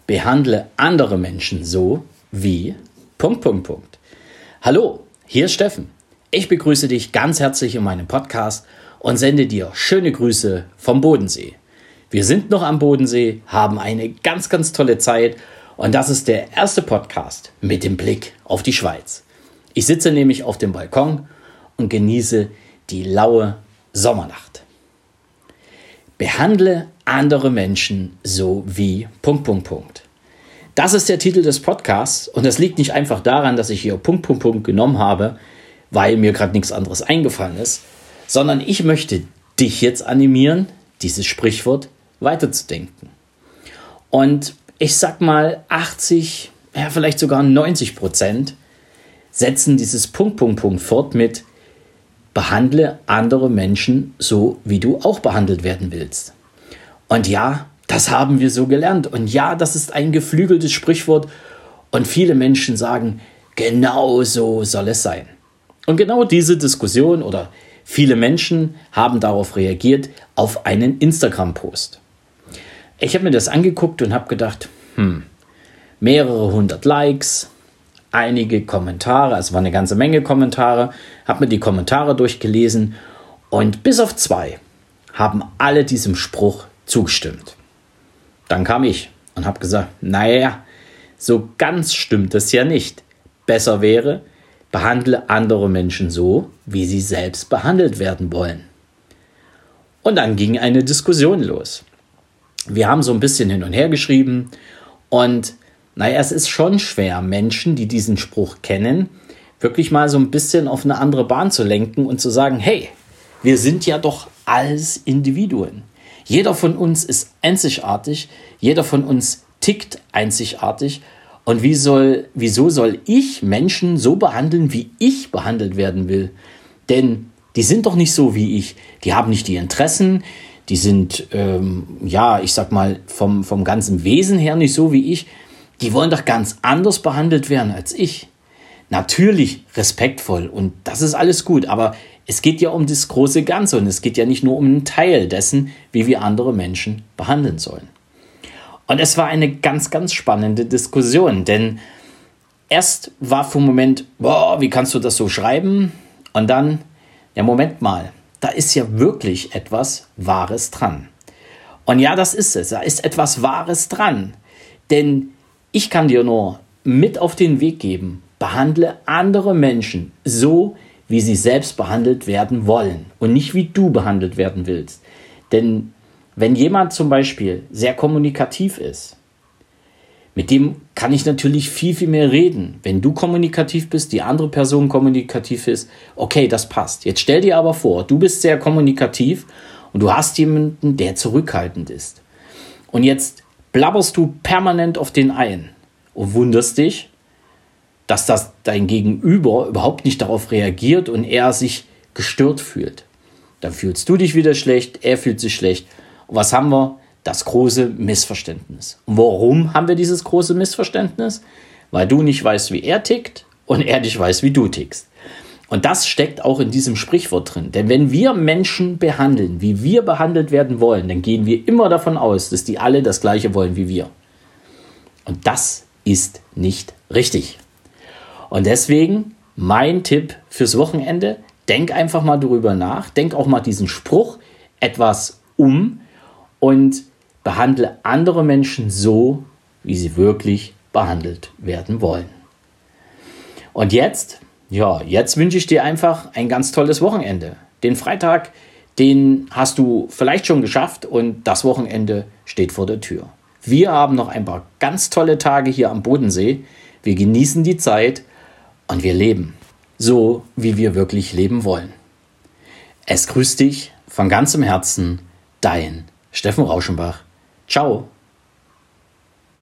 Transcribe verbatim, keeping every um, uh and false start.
behandle andere Menschen so wie... Punkt, Punkt, Punkt. Hallo, hier ist Steffen. Ich begrüße dich ganz herzlich in meinem Podcast und sende dir schöne Grüße vom Bodensee. Wir sind noch am Bodensee, haben eine ganz, ganz tolle Zeit und das ist der erste Podcast mit dem Blick auf die Schweiz. Ich sitze nämlich auf dem Balkon und genieße die laue Sommernacht. Behandle andere Menschen so wie... Punkt, Punkt, Punkt. Das ist der Titel des Podcasts und das liegt nicht einfach daran, dass ich hier Punkt, Punkt, Punkt genommen habe, weil mir gerade nichts anderes eingefallen ist, sondern ich möchte dich jetzt animieren, dieses Sprichwort weiterzudenken. Und ich sag mal, achtzig, ja vielleicht sogar neunzig Prozent setzen dieses Punkt, Punkt, Punkt fort mit: Behandle andere Menschen so, wie du auch behandelt werden willst. Und ja, das haben wir so gelernt. Und ja, das ist ein geflügeltes Sprichwort. Und viele Menschen sagen, genau so soll es sein. Und genau diese Diskussion oder viele Menschen haben darauf reagiert auf einen Instagram-Post. Ich habe mir das angeguckt und habe gedacht, hm, mehrere hundert Likes, einige Kommentare, es war eine ganze Menge Kommentare, habe mir die Kommentare durchgelesen und bis auf zwei haben alle diesem Spruch zugestimmt. Dann kam ich und habe gesagt, naja, so ganz stimmt das ja nicht. Besser wäre, behandle andere Menschen so, wie sie selbst behandelt werden wollen. Und dann ging eine Diskussion los. Wir haben so ein bisschen hin und her geschrieben und naja, es ist schon schwer, Menschen, die diesen Spruch kennen, wirklich mal so ein bisschen auf eine andere Bahn zu lenken und zu sagen, hey, wir sind ja doch alles Individuen. Jeder von uns ist einzigartig, jeder von uns tickt einzigartig. Und wie soll, wieso soll ich Menschen so behandeln, wie ich behandelt werden will? Denn die sind doch nicht so wie ich. Die haben nicht die Interessen, die sind, ähm, ja, ich sag mal, vom, vom ganzen Wesen her nicht so wie ich. Die wollen doch ganz anders behandelt werden als ich. Natürlich respektvoll und das ist alles gut, aber es geht ja um das große Ganze und es geht ja nicht nur um einen Teil dessen, wie wir andere Menschen behandeln sollen. Und es war eine ganz, ganz spannende Diskussion, denn erst war für einen Moment, boah, wie kannst du das so schreiben? Und dann, ja, Moment mal, da ist ja wirklich etwas Wahres dran. Und ja, das ist es, da ist etwas Wahres dran, denn ich kann dir nur mit auf den Weg geben, behandle andere Menschen so, wie sie selbst behandelt werden wollen und nicht wie du behandelt werden willst. Denn wenn jemand zum Beispiel sehr kommunikativ ist, mit dem kann ich natürlich viel, viel mehr reden. Wenn du kommunikativ bist, die andere Person kommunikativ ist, okay, das passt. Jetzt stell dir aber vor, du bist sehr kommunikativ und du hast jemanden, der zurückhaltend ist. Und jetzt blabberst du permanent auf den ein und wunderst dich, dass das dein Gegenüber überhaupt nicht darauf reagiert und er sich gestört fühlt. Dann fühlst du dich wieder schlecht, er fühlt sich schlecht. Und was haben wir? Das große Missverständnis. Und warum haben wir dieses große Missverständnis? Weil du nicht weißt, wie er tickt und er nicht weiß, wie du tickst. Und das steckt auch in diesem Sprichwort drin. Denn wenn wir Menschen behandeln, wie wir behandelt werden wollen, dann gehen wir immer davon aus, dass die alle das Gleiche wollen wie wir. Und das ist nicht richtig. Und deswegen mein Tipp fürs Wochenende, denk einfach mal darüber nach, denk auch mal diesen Spruch etwas um und behandle andere Menschen so, wie sie wirklich behandelt werden wollen. Und jetzt, ja, jetzt wünsche ich dir einfach ein ganz tolles Wochenende. Den Freitag, den hast du vielleicht schon geschafft und das Wochenende steht vor der Tür. Wir haben noch ein paar ganz tolle Tage hier am Bodensee. Wir genießen die Zeit und wir leben so, wie wir wirklich leben wollen. Es grüßt dich von ganzem Herzen, dein Steffen Rauschenbach. Ciao.